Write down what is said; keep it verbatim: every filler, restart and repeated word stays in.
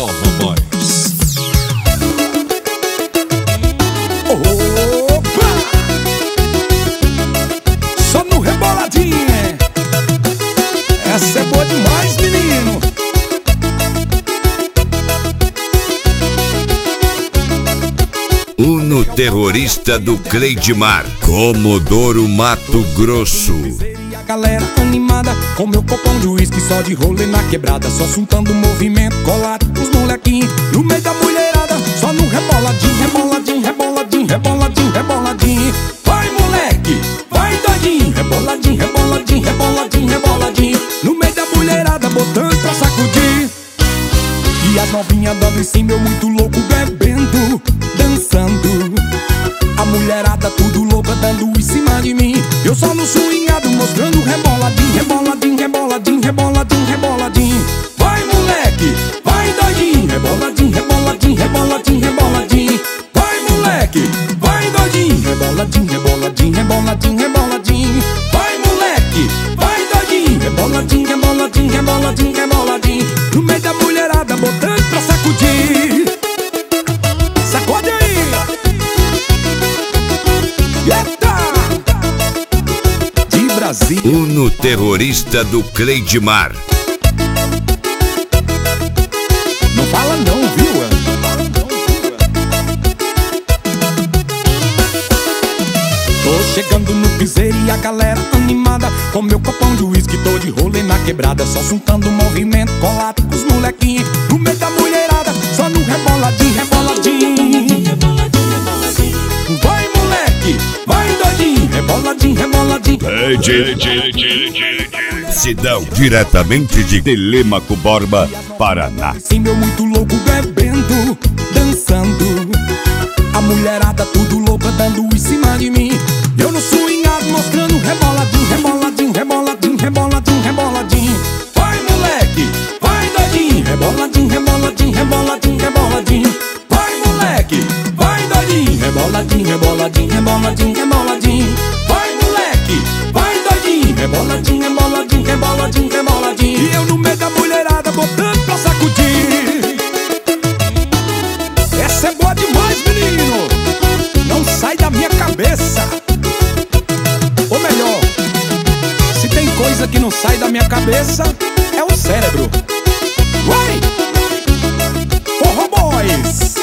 Forró Boys. Opa! Só no reboladinho. Essa é boa demais, menino. Uno terrorista do Cleidmar, Comodoro Mato Grosso. E a galera animada com meu copão de uísque, só de rolê na quebrada, só juntando movimento, colado os molequinhos no meio da mulherada, só no reboladinho, reboladinho, reboladinho, reboladinho, reboladinho. Vai moleque, vai doidinho, reboladinho, reboladinho, reboladinho, reboladinho, no meio da mulherada, botando pra sacudir. E as novinhas dando em cima, eu muito louco bebendo, dançando. A mulherada tudo louca dando em cima de mim, eu só no swingado mostrando reboladinho, reboladinho, reboladinho, reboladinho, reboladinho. Vai moleque, vai doidinho, reboladinho, reboladinho, reboladinho, reboladinho. Vai moleque, vai doidinho, reboladinho, reboladinho, reboladinho, reboladinho. Vai moleque, vai doidinho, reboladinho, reboladinho, reboladinho, reboladinho, no meio da mulherada botando pra sacudir. Sacode aí! Eita! De Brasília. Uno terrorista do Cleidmar. Não fala não, viu? Tô chegando no piseiro e a galera animada com meu copão de uísque, tô de rolê na quebrada, só juntando movimento, colado com os molequinhos no meio da mulherada, só no reboladinho, reboladinho. Vai moleque, vai doidinho, reboladinho, reboladinho. Sidão, diretamente de Telêmaco Borba, Paraná. Sim, meu muito louco bebendo, dançando. A mulherada tudo louca dando em cima de mim, eu no swingado mostrando reboladinho, reboladinho, reboladinho, reboladinho, reboladinho. Vai moleque, vai doidinho, reboladinho, reboladinho, reboladinho, reboladinho. Vai moleque, vai doidinho, reboladinho, reboladinho, reboladinho, reboladinho. Vai moleque, vai doidinho, reboladinho, reboladinho, reboladinho, reboladinho. E eu no meio da mulherada botando pra sacudir. Essa é boa demais, menino, não sai da minha cabeça. Ou melhor, se tem coisa que não sai da minha cabeça, é o cérebro. Vai! Forró Boys!